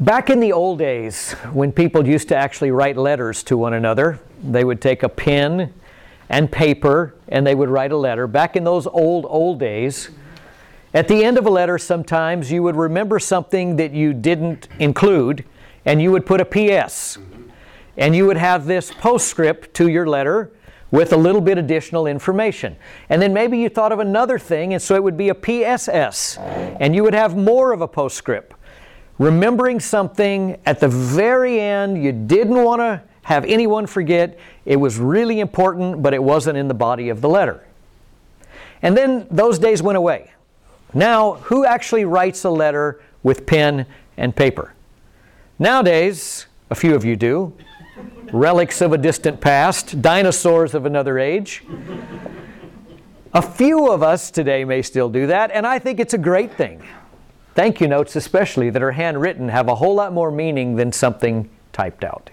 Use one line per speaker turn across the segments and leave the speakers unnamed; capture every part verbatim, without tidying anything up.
Back in the old days, when people used to actually write letters to one another, they would take a pen and paper and they would write a letter. Back in those old, old days, at the end of a letter sometimes you would remember something that you didn't include and you would put a P S. And you would have this postscript to your letter with a little bit additional information. And then maybe you thought of another thing, and so it would be a P S S. And you would have more of a postscript. Remembering something at the very end you didn't want to have anyone forget. It was really important, but it wasn't in the body of the letter. And then those days went away. Now, who actually writes a letter with pen and paper? Nowadays, a few of you do. Relics of a distant past, dinosaurs of another age. A few of us today may still do that, and I think it's a great thing. Thank you notes especially that are handwritten have a whole lot more meaning than something typed out.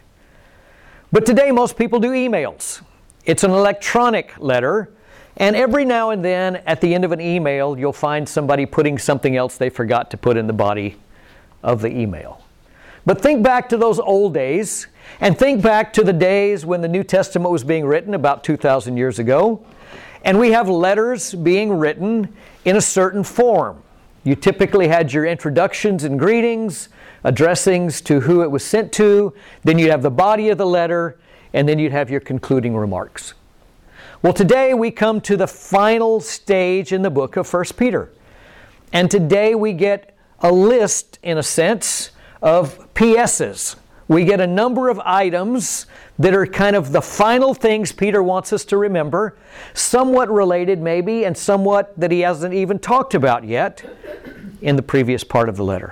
But today most people do emails. It's an electronic letter, and every now and then at the end of an email you'll find somebody putting something else they forgot to put in the body of the email. But think back to those old days, and think back to the days when the New Testament was being written about two thousand years ago, and we have letters being written in a certain form. You typically had your introductions and greetings, addressings to who it was sent to, then you'd have the body of the letter, and then you'd have your concluding remarks. Well, today we come to the final stage in the book of First Peter. And today we get a list, in a sense, of P S's. We get a number of items that are kind of the final things Peter wants us to remember, somewhat related maybe, and somewhat that he hasn't even talked about yet in the previous part of the letter.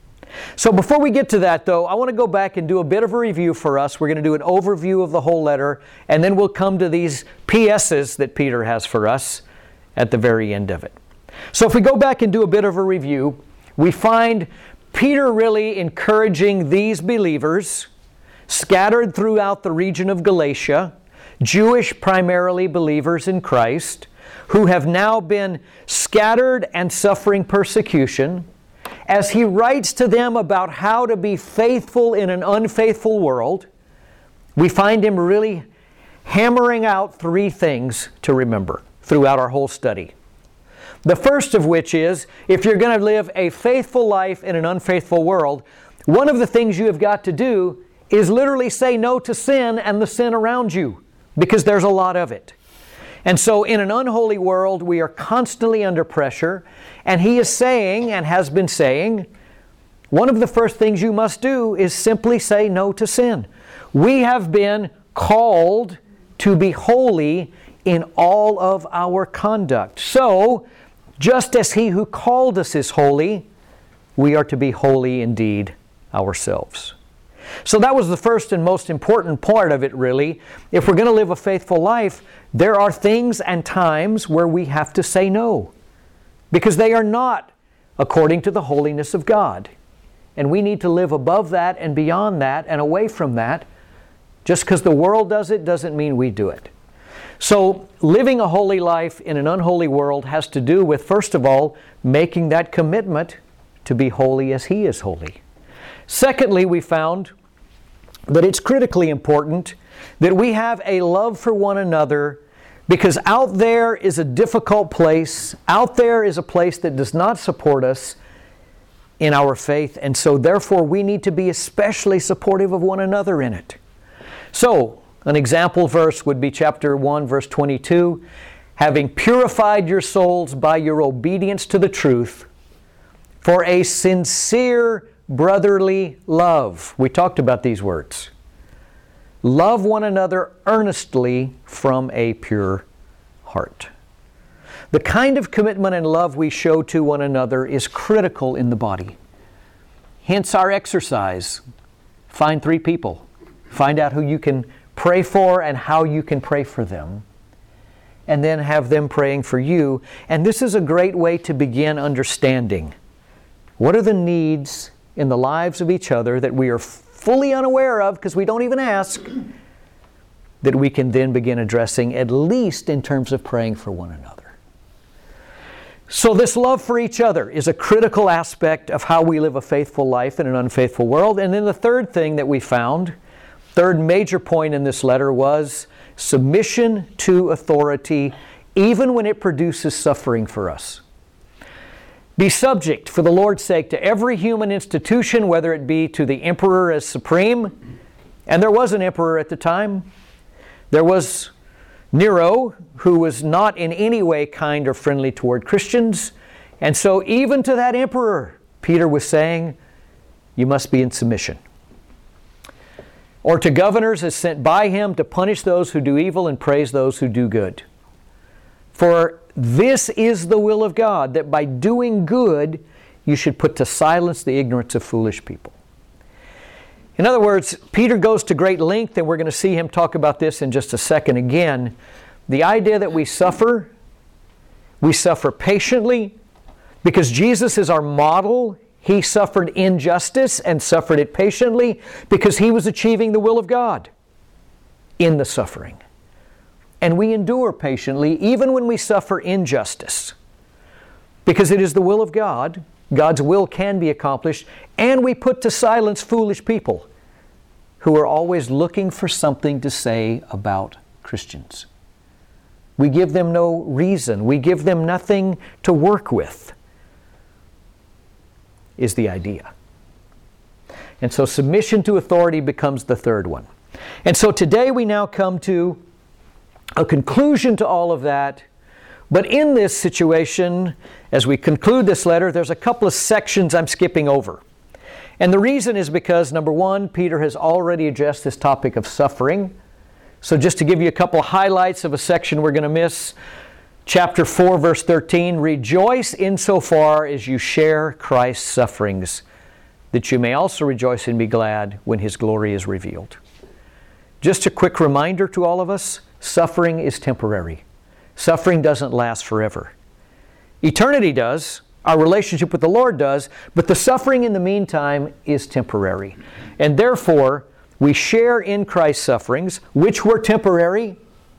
So before we get to that though, I want to go back and do a bit of a review for us. We're going to do an overview of the whole letter, and then we'll come to these P S's that Peter has for us at the very end of it. So if we go back and do a bit of a review, we find Peter really encouraging these believers scattered throughout the region of Galatia, Jewish primarily believers in Christ, who have now been scattered and suffering persecution, as he writes to them about how to be faithful in an unfaithful world. We find him really hammering out three things to remember throughout our whole study. The first of which is, if you're going to live a faithful life in an unfaithful world, one of the things you have got to do is literally say no to sin and the sin around you, because there's a lot of it. And so in an unholy world, we are constantly under pressure, and he is saying, and has been saying, one of the first things you must do is simply say no to sin. We have been called to be holy in all of our conduct. So, just as he who called us is holy, we are to be holy indeed ourselves. So that was the first and most important part of it, really. If we're going to live a faithful life, there are things and times where we have to say no, because they are not according to the holiness of God. And we need to live above that and beyond that and away from that. Just because the world does it doesn't mean we do it. So living a holy life in an unholy world has to do with, first of all, making that commitment to be holy as he is holy. Secondly, we found that it's critically important that we have a love for one another, because out there is a difficult place. Out there is a place that does not support us in our faith, and so therefore we need to be especially supportive of one another in it. So, an example verse would be chapter one, verse twenty-two. Having purified your souls by your obedience to the truth for a sincere brotherly love. We talked about these words. Love one another earnestly from a pure heart. The kind of commitment and love we show to one another is critical in the body. Hence our exercise. Find three people. Find out who you can pray for and how you can pray for them. And then have them praying for you. And this is a great way to begin understanding. What are the needs in the lives of each other that we are fully unaware of because we don't even ask, that we can then begin addressing, at least in terms of praying for one another. So this love for each other is a critical aspect of how we live a faithful life in an unfaithful world. And then the third thing that we found, third major point in this letter, was submission to authority, even when it produces suffering for us. Be subject, for the Lord's sake, to every human institution, whether it be to the emperor as supreme. And there was an emperor at the time. There was Nero, who was not in any way kind or friendly toward Christians. And so even to that emperor, Peter was saying, you must be in submission. Or to governors as sent by him to punish those who do evil and praise those who do good. For this is the will of God, that by doing good you should put to silence the ignorance of foolish people. In other words, Peter goes to great length, and we're going to see him talk about this in just a second again. The idea that we suffer, we suffer patiently, because Jesus is our model. He suffered injustice and suffered it patiently because He was achieving the will of God in the suffering. And we endure patiently even when we suffer injustice, because it is the will of God. God's will can be accomplished, and we put to silence foolish people who are always looking for something to say about Christians. We give them no reason. We give them nothing to work with, is the idea. And so submission to authority becomes the third one. And so today we now come to a conclusion to all of that. But in this situation, as we conclude this letter, there's a couple of sections I'm skipping over. And the reason is because, number one, Peter has already addressed this topic of suffering. So just to give you a couple of highlights of a section we're going to miss, chapter four, verse thirteen, rejoice insofar as you share Christ's sufferings, that you may also rejoice and be glad when His glory is revealed. Just a quick reminder to all of us, suffering is temporary. Suffering doesn't last forever. Eternity does, our relationship with the Lord does, but the suffering in the meantime is temporary. And therefore, we share in Christ's sufferings, which were temporary,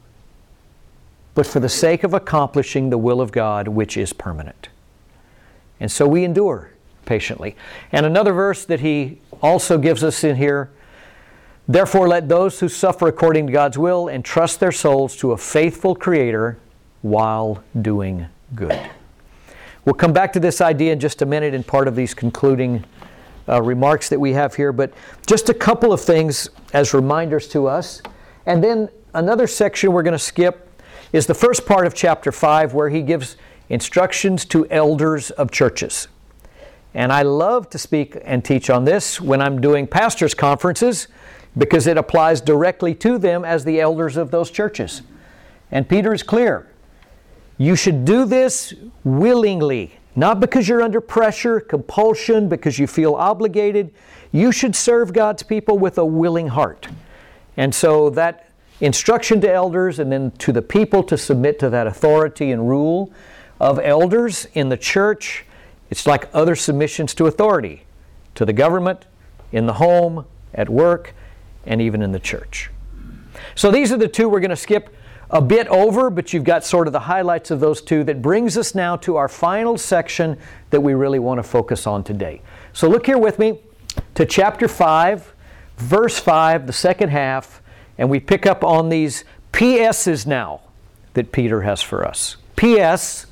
but for the sake of accomplishing the will of God, which is permanent. And so we endure patiently. And another verse that he also gives us in here, therefore let those who suffer according to God's will entrust their souls to a faithful Creator while doing good. We'll come back to this idea in just a minute in part of these concluding uh, remarks that we have here, but just a couple of things as reminders to us. And then another section we're going to skip is the first part of chapter five, where he gives instructions to elders of churches. And I love to speak and teach on this when I'm doing pastors' conferences, because it applies directly to them as the elders of those churches. And Peter is clear. You should do this willingly, not because you're under pressure, compulsion, because you feel obligated. You should serve God's people with a willing heart. And so that instruction to elders, and then to the people to submit to that authority and rule of elders in the church, it's like other submissions to authority, to the government, in the home, at work, and even in the church. So these are the two we're going to skip a bit over, but you've got sort of the highlights of those two. That brings us now to our final section that we really want to focus on today. So look here with me to chapter five, verse five, the second half, and we pick up on these P S's now that Peter has for us. P S,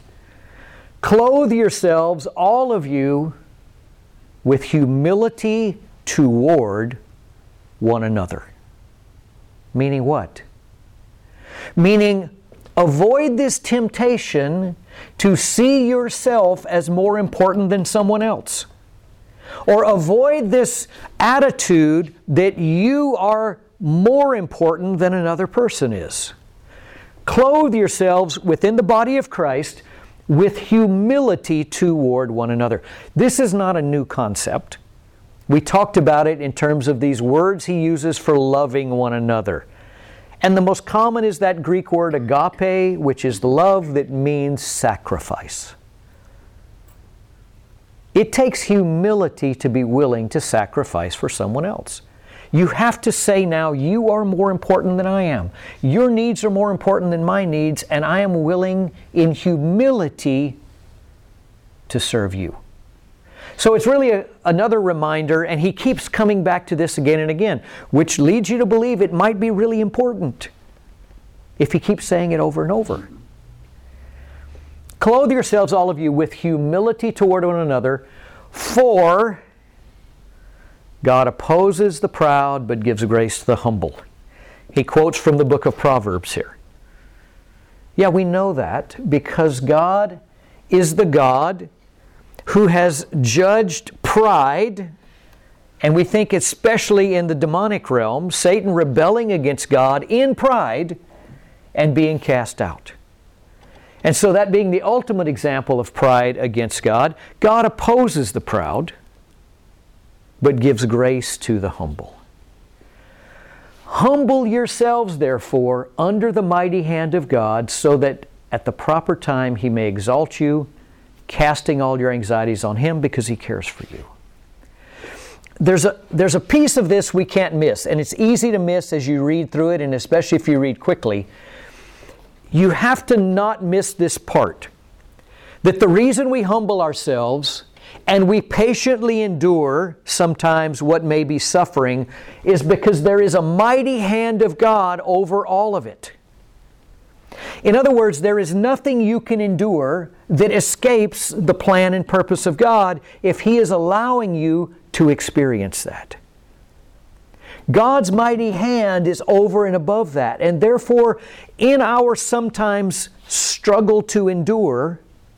clothe yourselves, all of you, with humility toward one another. Meaning what? Meaning, avoid this temptation to see yourself as more important than someone else. Or avoid this attitude that you are more important than another person is. Clothe yourselves within the body of Christ with humility toward one another. This is not a new concept. We talked about it in terms of these words he uses for loving one another. And the most common is that Greek word agape, which is love that means sacrifice. It takes humility to be willing to sacrifice for someone else. You have to say now, you are more important than I am. Your needs are more important than my needs, and I am willing in humility to serve you. So it's really a, another reminder, and he keeps coming back to this again and again, which leads you to believe it might be really important if he keeps saying it over and over. Clothe yourselves, all of you, with humility toward one another, for God opposes the proud but gives grace to the humble. He quotes from the book of Proverbs here. Yeah, we know that because God is the God who has judged pride, and we think especially in the demonic realm, Satan rebelling against God in pride and being cast out. And so that being the ultimate example of pride against God, God opposes the proud, but gives grace to the humble. Humble yourselves, therefore, under the mighty hand of God, so that at the proper time He may exalt you, casting all your anxieties on Him because He cares for you. There's a, there's a piece of this we can't miss, and it's easy to miss as you read through it, and especially if you read quickly. You have to not miss this part, that the reason we humble ourselves and we patiently endure sometimes what may be suffering is because there is a mighty hand of God over all of it. In other words, there is nothing you can endure that escapes the plan and purpose of God if He is allowing you to experience that. God's mighty hand is over and above that, and therefore, in our sometimes struggle to endure,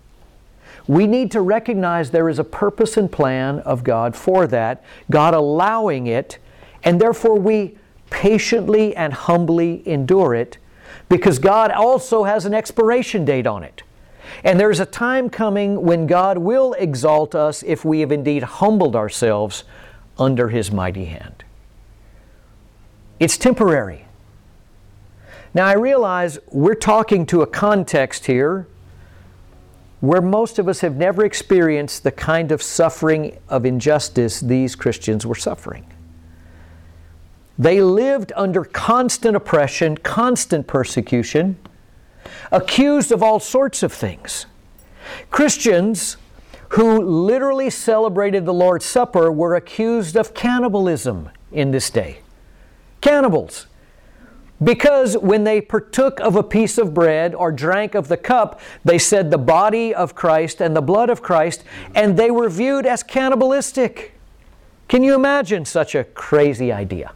we need to recognize there is a purpose and plan of God for that, God allowing it, and therefore we patiently and humbly endure it, because God also has an expiration date on it. And there's a time coming when God will exalt us if we have indeed humbled ourselves under His mighty hand. It's temporary. Now I realize we're talking to a context here where most of us have never experienced the kind of suffering of injustice these Christians were suffering. They lived under constant oppression, constant persecution, accused of all sorts of things. Christians who literally celebrated the Lord's Supper were accused of cannibalism in this day. Cannibals. Because when they partook of a piece of bread or drank of the cup, they said the body of Christ and the blood of Christ, and they were viewed as cannibalistic. Can you imagine such a crazy idea?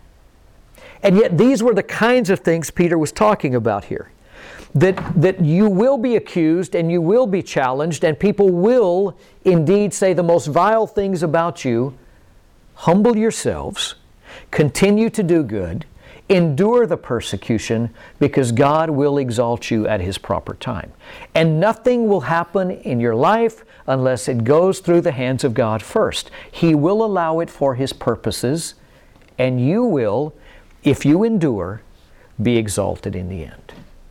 And yet these were the kinds of things Peter was talking about here. That, that you will be accused and you will be challenged, and people will indeed say the most vile things about you. Humble yourselves, continue to do good, endure the persecution, because God will exalt you at His proper time. And nothing will happen in your life unless it goes through the hands of God first. He will allow it for His purposes, and you will, if you endure, be exalted in the end.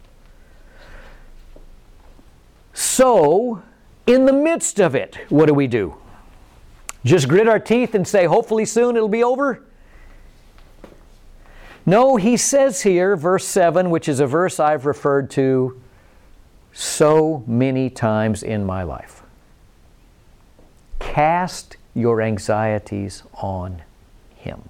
So, in the midst of it, what do we do? Just grit our teeth and say, hopefully soon it'll be over? No, he says here, verse seven, which is a verse I've referred to so many times in my life. Cast your anxieties on Him.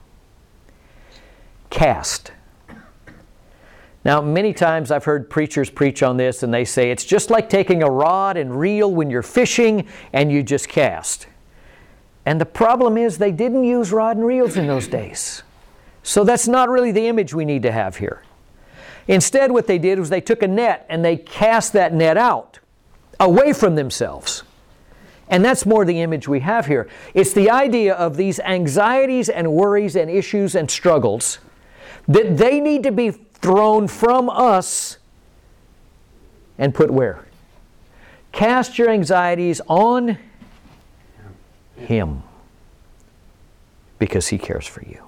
Cast. Now, many times I've heard preachers preach on this, and they say it's just like taking a rod and reel when you're fishing and you just cast. And the problem is they didn't use rod and reels in those days. So that's not really the image we need to have here. Instead, what they did was they took a net and they cast that net out, away from themselves. And that's more the image we have here. It's the idea of these anxieties and worries and issues and struggles that they need to be thrown from us and put where? Cast your anxieties on Him, because He cares for you.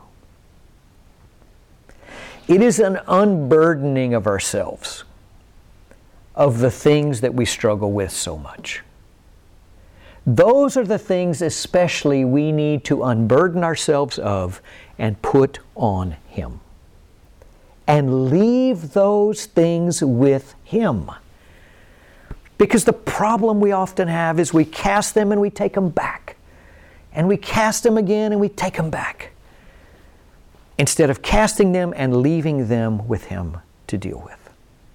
It is an unburdening of ourselves of the things that we struggle with so much. Those are the things especially we need to unburden ourselves of and put on Him. And leave those things with Him. Because the problem we often have is we cast them and we take them back. And we cast them again and we take them back. Instead of casting them and leaving them with Him to deal with.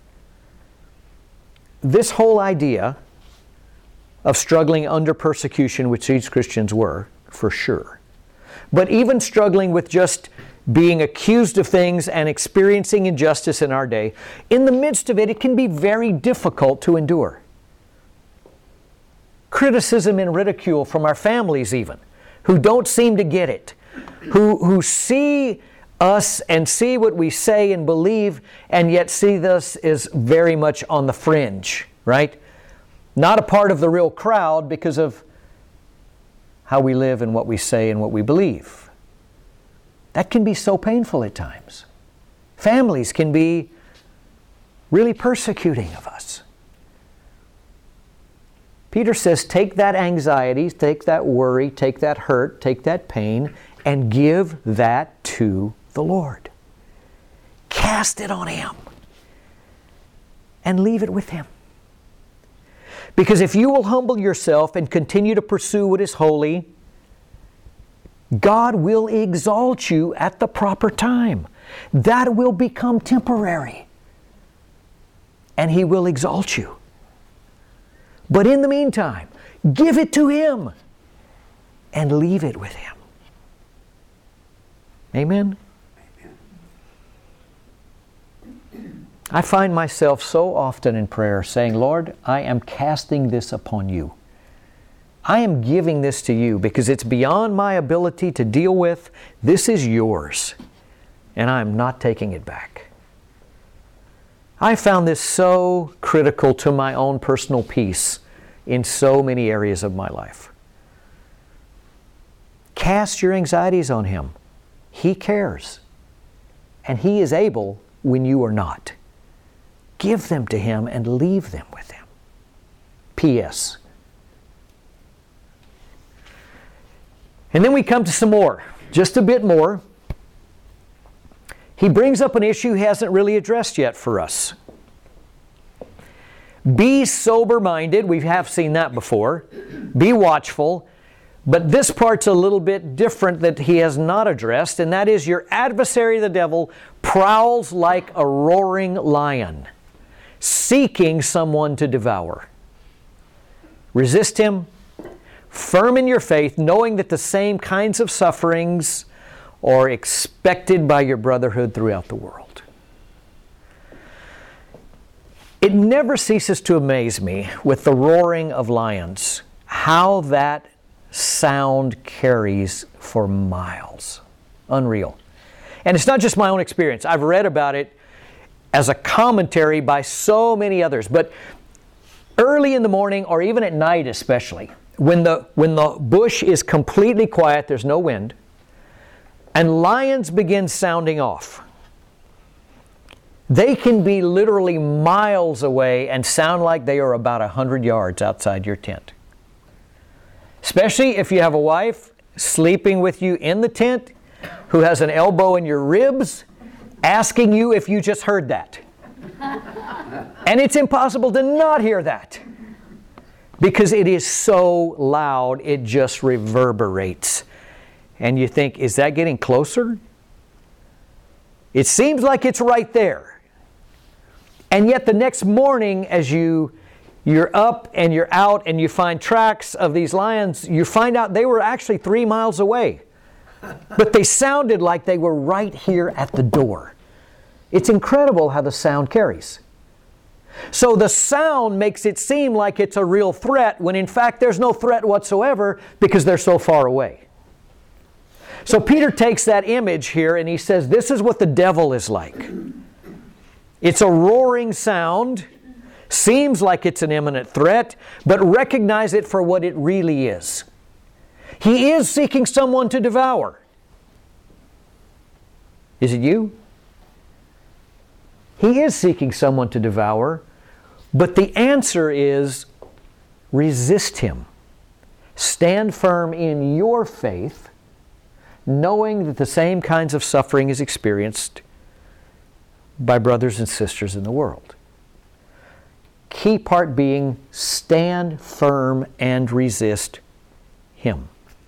This whole idea of struggling under persecution, which these Christians were, for sure. But even struggling with just being accused of things and experiencing injustice in our day, in the midst of it, it can be very difficult to endure. Criticism and ridicule from our families even, who don't seem to get it, who, who see us and see what we say and believe, and yet see this as very much on the fringe, right? Not a part of the real crowd because of how we live and what we say and what we believe. That can be so painful at times. Families can be really persecuting of us. Peter says, take that anxiety, take that worry, take that hurt, take that pain, and give that to the Lord. Cast it on Him. And leave it with Him. Because if you will humble yourself and continue to pursue what is holy, God will exalt you at the proper time. That will become temporary. And He will exalt you. But in the meantime, give it to Him and leave it with Him. Amen? I find myself so often in prayer saying, Lord, I am casting this upon You. I am giving this to You because it's beyond my ability to deal with. This is Yours, and I am not taking it back. I found this so critical to my own personal peace in so many areas of my life. Cast your anxieties on Him. He cares, and He is able when you are not. Give them to Him and leave them with Him. P S And then we come to some more, just a bit more. He brings up an issue he hasn't really addressed yet for us. Be sober-minded. We have seen that before. Be watchful. But this part's a little bit different that he has not addressed, and that is your adversary, the devil, prowls like a roaring lion, seeking someone to devour. Resist him, firm in your faith, knowing that the same kinds of sufferings are expected by your brotherhood throughout the world. It never ceases to amaze me with the roaring of lions, how that sound carries for miles. Unreal. And it's not just my own experience. I've read about it as a commentary by so many others. But early in the morning, or even at night especially, when the, when the bush is completely quiet, there's no wind, and lions begin sounding off, they can be literally miles away and sound like they are about a hundred yards outside your tent. Especially if you have a wife sleeping with you in the tent who has an elbow in your ribs, asking you if you just heard that. And it's impossible to not hear that because it is so loud, it just reverberates. And you think, is that getting closer? It seems like it's right there. And yet the next morning, as you You're up and you're out and you find tracks of these lions, you find out they were actually three miles away. But they sounded like they were right here at the door. It's incredible how the sound carries. So the sound makes it seem like it's a real threat when in fact there's no threat whatsoever because they're so far away. So Peter takes that image here and he says this is what the devil is like. It's a roaring sound. Seems like it's an imminent threat, but recognize it for what it really is. He is seeking someone to devour. Is it you? He is seeking someone to devour, but the answer is resist him. Stand firm in your faith, knowing that the same kinds of suffering is experienced by brothers and sisters in the world. key part being stand firm and resist him.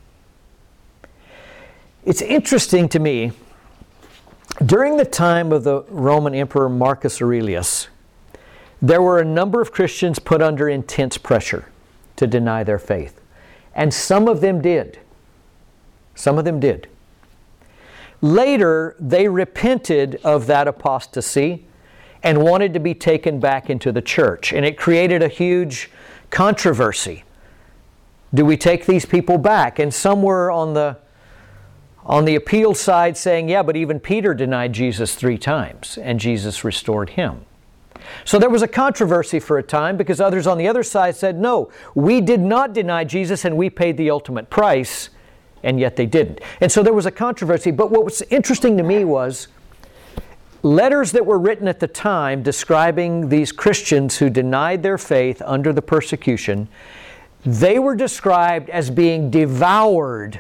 It's interesting to me, during the time of the Roman Emperor Marcus Aurelius, there were a number of Christians put under intense pressure to deny their faith. And some of them did. Some of them did. Later, they repented of that apostasy and wanted to be taken back into the church. And it created a huge controversy. Do we take these people back? And some were on the, on the appeal side saying, yeah, but even Peter denied Jesus three times, and Jesus restored him. So there was a controversy for a time because others on the other side said, no, we did not deny Jesus and we paid the ultimate price, and yet they didn't. And so there was a controversy. But what was interesting to me was letters that were written at the time describing these Christians who denied their faith under the persecution, they were described as being devoured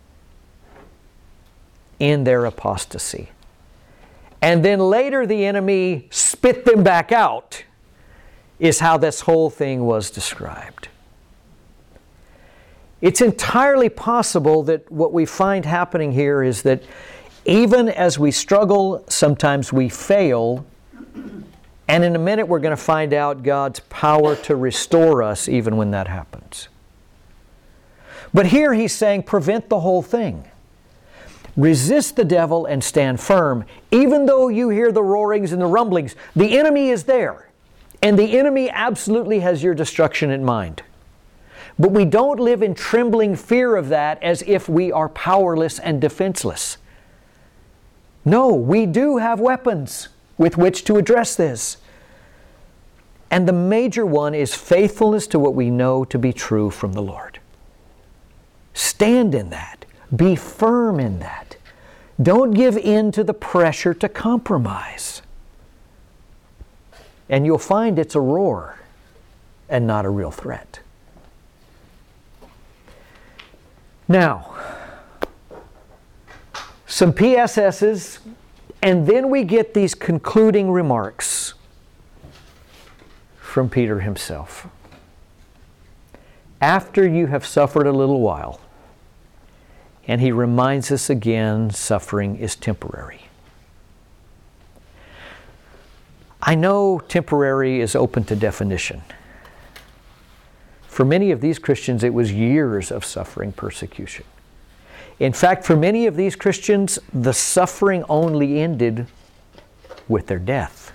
in their apostasy. And then later the enemy spit them back out, is how this whole thing was described. It's entirely possible that what we find happening here is that even as we struggle, sometimes we fail, and in a minute we're going to find out God's power to restore us even when that happens. But here he's saying, prevent the whole thing. Resist the devil and stand firm. Even though you hear the roarings and the rumblings, the enemy is there. And the enemy absolutely has your destruction in mind. But we don't live in trembling fear of that as if we are powerless and defenseless. No, we do have weapons with which to address this. And the major one is faithfulness to what we know to be true from the Lord. Stand in that. Be firm in that. Don't give in to the pressure to compromise. And you'll find it's a roar and not a real threat. Now, some P S S's, and then we get these concluding remarks from Peter himself. After you have suffered a little while, and he reminds us again, suffering is temporary. I know temporary is open to definition. For many of these Christians, it was years of suffering persecution. In fact, for many of these Christians, the suffering only ended with their death.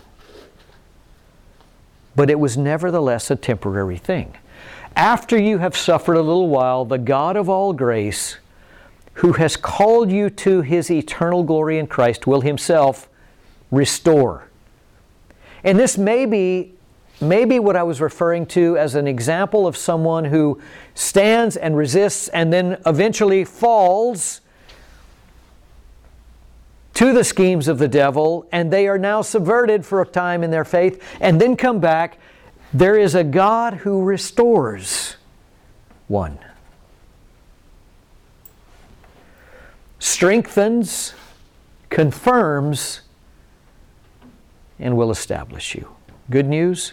But it was nevertheless a temporary thing. After you have suffered a little while, the God of all grace, who has called you to His eternal glory in Christ, will Himself restore. And this may be, may be what I was referring to as an example of someone who stands and resists and then eventually falls to the schemes of the devil, and they are now subverted for a time in their faith and then come back. There is a God who restores one. Strengthens, confirms, and will establish you. Good news?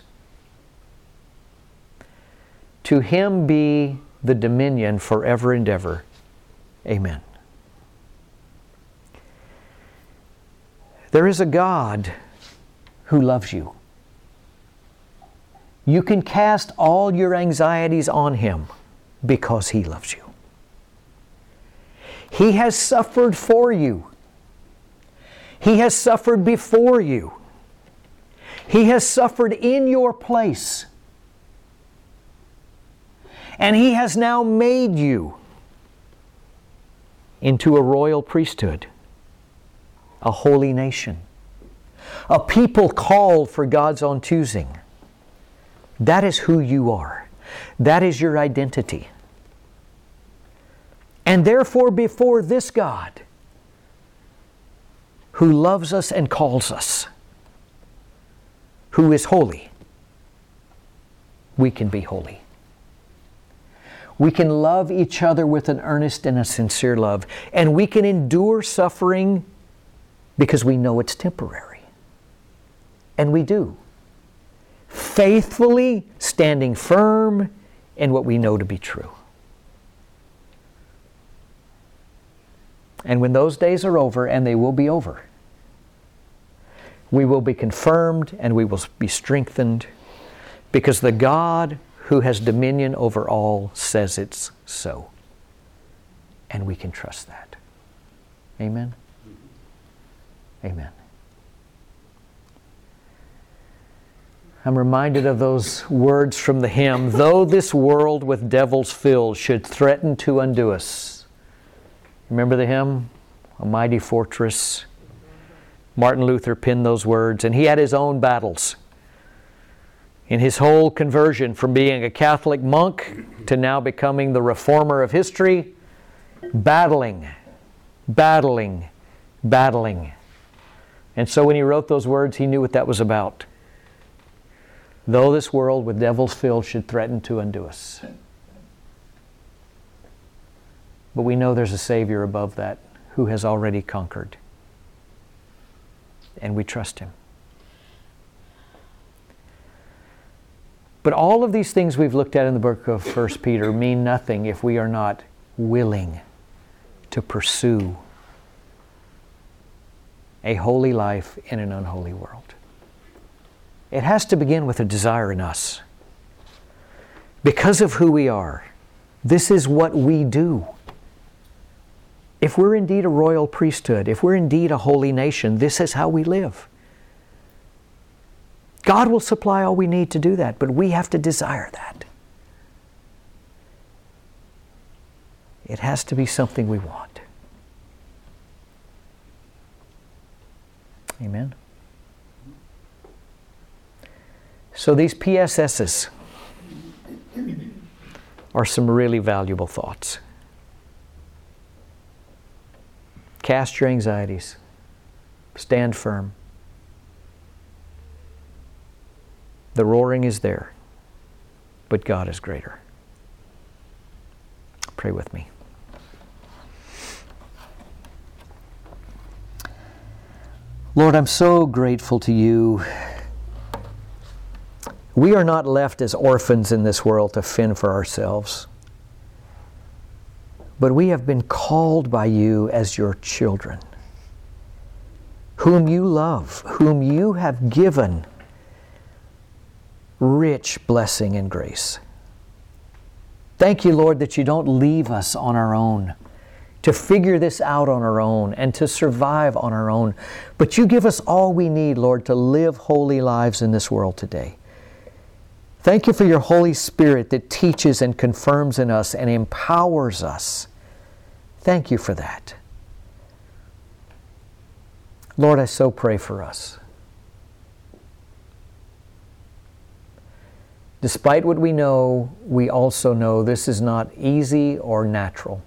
To Him be the dominion forever and ever. Amen. There is a God who loves you. You can cast all your anxieties on Him because He loves you. He has suffered for you. He has suffered before you. He has suffered in your place. And He has now made you into a royal priesthood, a holy nation, a people called for God's own choosing. That is who you are. That is your identity. And therefore, before this God, who loves us and calls us, who is holy, we can be holy. We can love each other with an earnest and a sincere love, and we can endure suffering because we know it's temporary. And we do. faithfully standing firm in what we know to be true. And when those days are over, and they will be over, we will be confirmed and we will be strengthened, because the God who has dominion over all says it's so. And we can trust that. Amen? Amen. I'm reminded of those words from the hymn, though this world with devils filled should threaten to undo us. Remember the hymn? A mighty fortress. Martin Luther penned those words, and he had his own battles. In his whole conversion from being a Catholic monk to now becoming the reformer of history, battling, battling, battling. And so when he wrote those words, he knew what that was about. Though this world with devils filled should threaten to undo us. But we know there's a Savior above that who has already conquered. And we trust Him. But all of these things we've looked at in the book of First Peter mean nothing if we are not willing to pursue a holy life in an unholy world. It has to begin with a desire in us. Because of who we are, this is what we do. If we're indeed a royal priesthood, if we're indeed a holy nation, this is how we live. God will supply all we need to do that, but we have to desire that. It has to be something we want. Amen. So these P S S's are some really valuable thoughts. Cast your anxieties. Stand firm. The roaring is there, but God is greater. Pray with me. Lord, I'm so grateful to You. We are not left as orphans in this world to fend for ourselves, but we have been called by You as Your children, whom You love, whom You have given rich blessing and grace. Thank You, Lord, that You don't leave us on our own, to figure this out on our own and to survive on our own, but You give us all we need, Lord, to live holy lives in this world today. Thank You for Your Holy Spirit that teaches and confirms in us and empowers us. Thank You for that. Lord, I so pray for us. Despite what we know, we also know this is not easy or natural.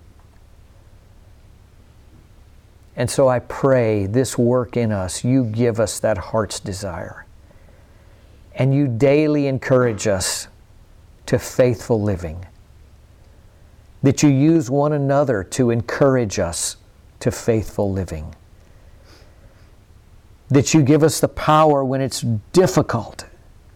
And so I pray this work in us, You give us that heart's desire. And You daily encourage us to faithful living. That You use one another to encourage us to faithful living. That You give us the power when it's difficult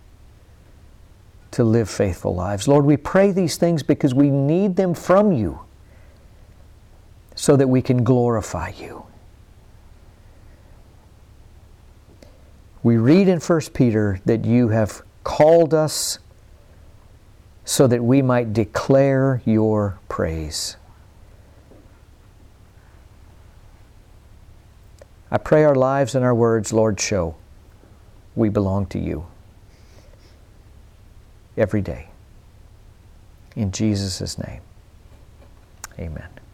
to live faithful lives. Lord, we pray these things because we need them from You so that we can glorify You. We read in First Peter that You have called us so that we might declare Your praise. I pray our lives and our words, Lord, show we belong to You every day. In Jesus' name, amen.